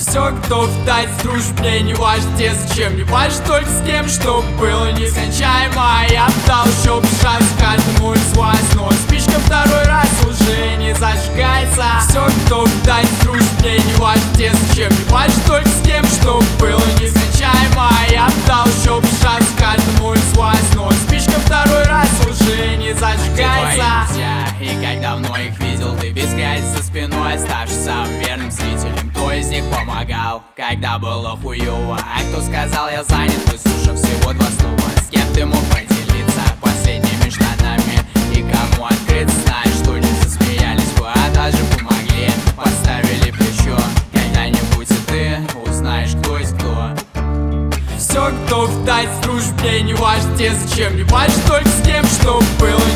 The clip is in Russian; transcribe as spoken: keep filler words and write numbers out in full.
Все, кто в тать дружб, мне не важно где, зачем, не важно только с кем, чтоб было нескончаемо. Я дал еще шанс каждому из вас, но спичка второй раз уже не зажигается. Все, кто в тать дружб, мне не важно где, зачем, не важно только с кем, чтоб было нескончаемо. Я дал еще шанс каждому из вас, но спичка второй раз уже не зажигается. И как давно их видел, ты без грязи за спиной, оставшись самым верным зрителем. Кто из них помогал, когда было хуёво, а кто сказал я занят, выслушав всего два слова. С кем ты мог поделиться последними штанами и кому открыто, знаешь, что не засмеялись бы, а даже помогли, поставили плечо. Когда-нибудь и ты узнаешь, кто есть кто. Все, кто в тать дружб, мне не важно где, зачем, не важно только с кем, чтоб было